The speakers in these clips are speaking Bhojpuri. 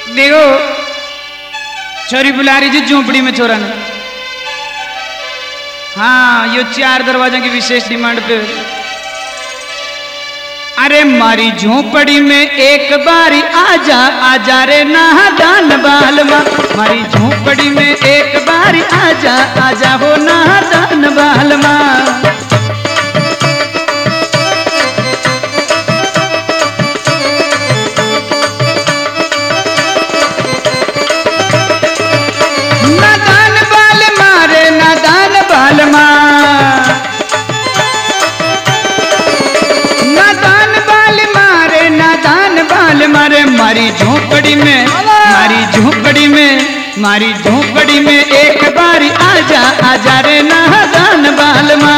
देखो छोरी बुला रही जी झोंपड़ी में छोरा ने। हाँ यो 4 दरवाजा की विशेष डिमांड पे। अरे मारी झोंपड़ी में एक बारी आजा आजा रे नादान बालमा। मारी झोंपड़ी में एक बारी आजा आजा हो नादान बालमा। नादान बालमा रे नादान बालमा। मारे मारी झोंपड़ी में मारी झोंपड़ी में एक बारी आजा आजा रे नादान बालमा।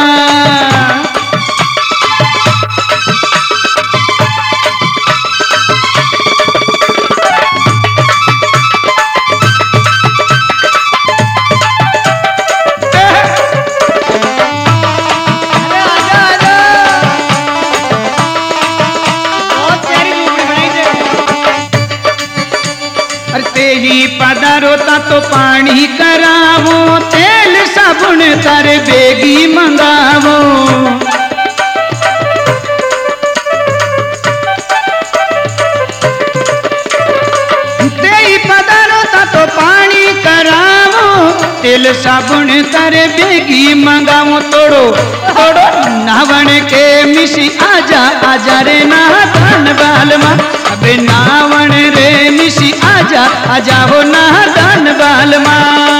ही पधारोता तो पानी करावो तेल साबुन तारे बेगी मंगावो। ते ही पधारोता तो पानी करावो तेल साबुन तारे बेगी मंगावो। तोड़ो तोड़ो नावण के मिसी आजा आजा रे नादान बालमा। अबे नावण रे मिसी आजा आजा हो नादान बालमा।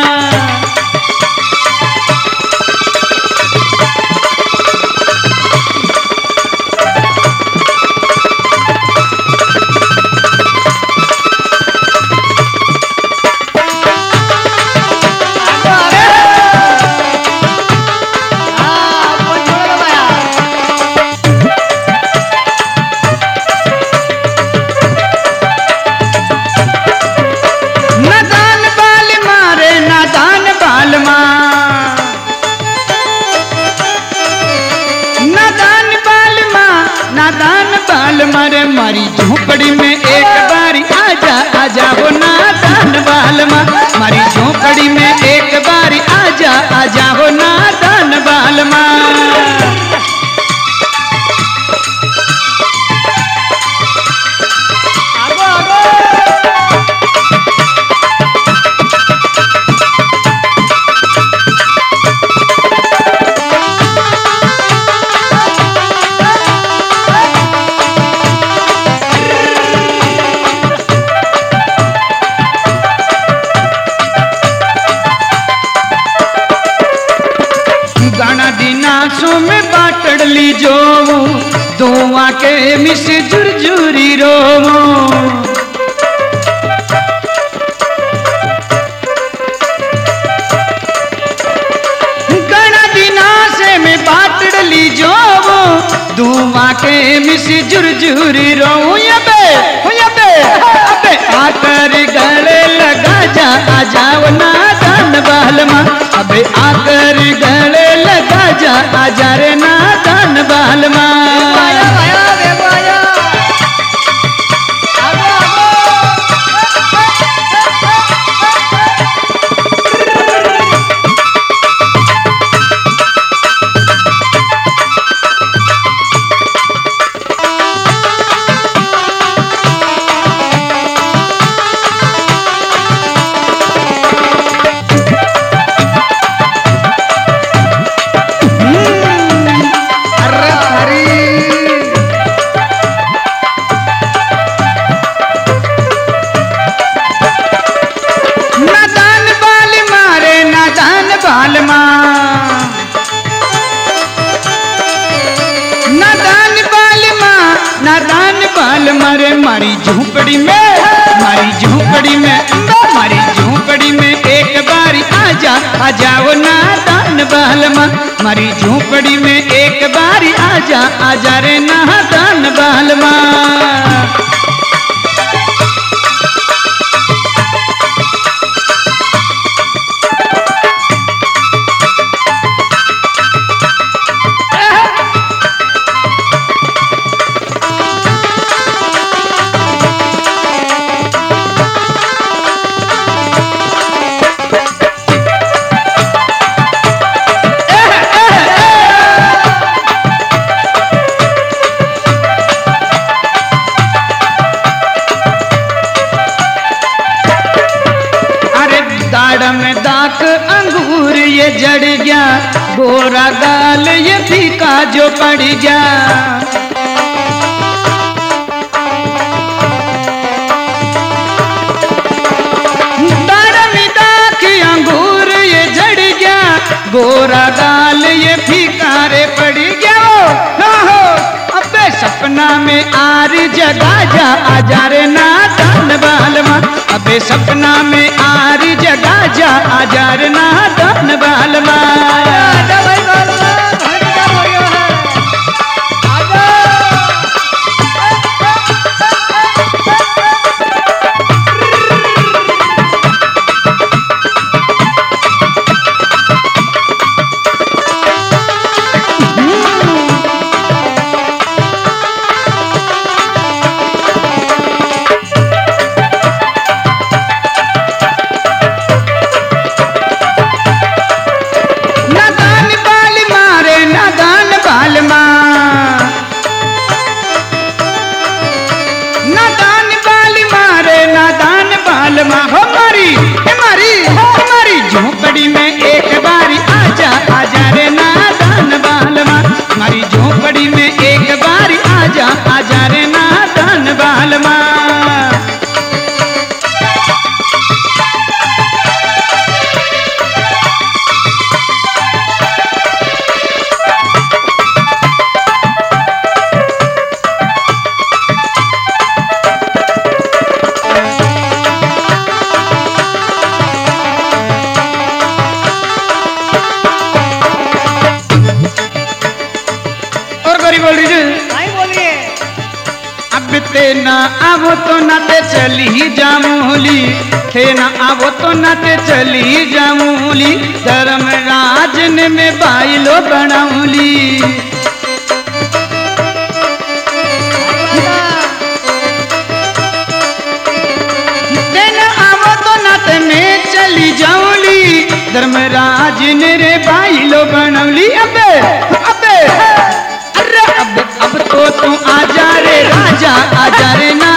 मारे मारी झोंपड़ी में एक बारी आजा आजा हो नादान बालमा। मारी झोंपड़ी में एक बारी आजा आजा हो नादान बालमा। दिनासों में बाटड़ ली जो दोवा के मिस झुरझुरी रोवो। गणा दिनासे में बाटड़ ली जो दोवा के मिस झुरझुरी रोवो। अबे आकर गले लगा जा आजा नादान बालमा। अबे आकर गले लगा जा आजा रे नादान बालमा। नादान बालमा रे मारी झोंपड़ी में एक बारी आजा आजा वो नादान बालमा। मारी झोंपड़ी में एक बारी आजा आजा रे नादान बालमा। जड़ गया, गोरा गाल ये फीका जो पड़ गया। अंगूर ये जड़ गया, गोरा गाल ये फीका रे पड़ गया। हो अबे सपना में आर जगा जा, आजा रे नादान बालमा। अबे सपना में आर जगा जा, आजा रे नादान बालमा। हमारी झोपड़ी में एक बारी आजा, आजा रे नादान बालमा। हमारी झोपड़ी में एक बारी आजा, आजा रे नादान बालमा। ते ना आवो तो नाते चली जामूली, थे ना आवो तो नाते चली जामूली। धर्मराज ने में बाइलो बनाऊली। ते ना आवो तो नाते में चली जाऊली, धर्मराज ने रे बाइलो बनाऊली। अबे अबे अब तो तू आजा रे राजा, आजा रे ना